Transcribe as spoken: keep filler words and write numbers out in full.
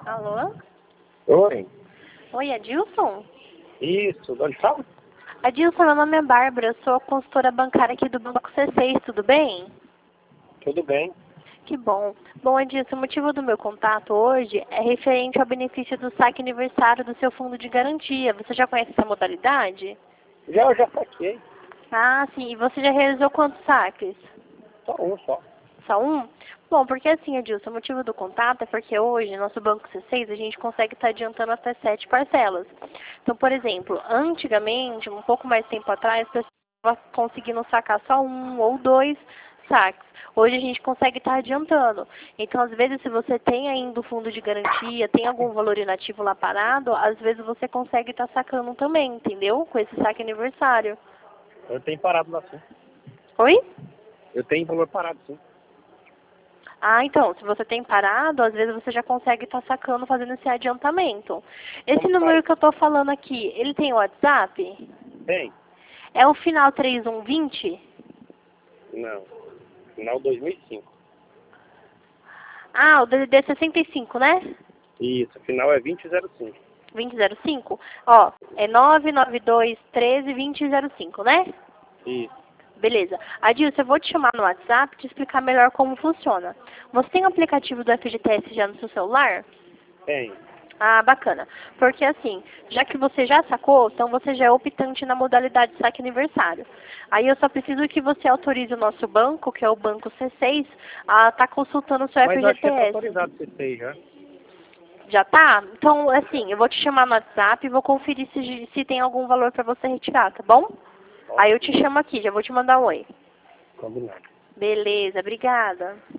Alô? Oi. Oi, Adilson? Isso, de onde fala? Adilson, meu nome é Bárbara, eu sou a consultora bancária aqui do Banco C seis, tudo bem? Tudo bem. Que bom. Bom, Adilson, o motivo do meu contato hoje é referente ao benefício do saque aniversário do seu fundo de garantia. Você já conhece essa modalidade? Já, eu já saquei. Ah, sim. E você já realizou quantos saques? Só um só. Só um? Bom, porque assim, Adilson, o motivo do contato é porque hoje, no nosso Banco C seis, a gente consegue estar adiantando até sete parcelas. Então, por exemplo, antigamente, um pouco mais tempo atrás, a pessoa estava conseguindo sacar só um ou dois saques. Hoje a gente consegue estar adiantando. Então, às vezes, se você tem ainda o fundo de garantia, tem algum valor inativo lá parado, às vezes você consegue estar sacando também, entendeu? Com esse saque aniversário. Eu tenho parado lá sim. Oi? Eu tenho valor parado sim. Ah, então, se você tem parado, às vezes você já consegue estar sacando, fazendo esse adiantamento. Esse Como número faz? que eu estou falando aqui, ele tem WhatsApp? Tem? É o final três um vinte? Não. Final dois mil e cinco. Ah, o D D D sessenta e cinco, né? Isso, final é vinte zero cinco. vinte zero cinco? Ó, é nove nove dois um três vinte zero cinco, né? Isso. Beleza. Adilson, eu vou te chamar no WhatsApp e te explicar melhor como funciona. Você tem o aplicativo do F G T S já no seu celular? Tem. Ah, bacana. Porque assim, já que você já sacou, então você já é optante na modalidade saque aniversário. Aí eu só preciso que você autorize o nosso banco, que é o Banco C seis, a estar consultando o seu Mas eu acho que é F G T S. autorizado C seis já. Já tá? Então, assim, eu vou te chamar no WhatsApp e vou conferir se, se tem algum valor para você retirar, tá bom? Aí eu te chamo aqui, já vou te mandar um oi. Combinado. Beleza, obrigada.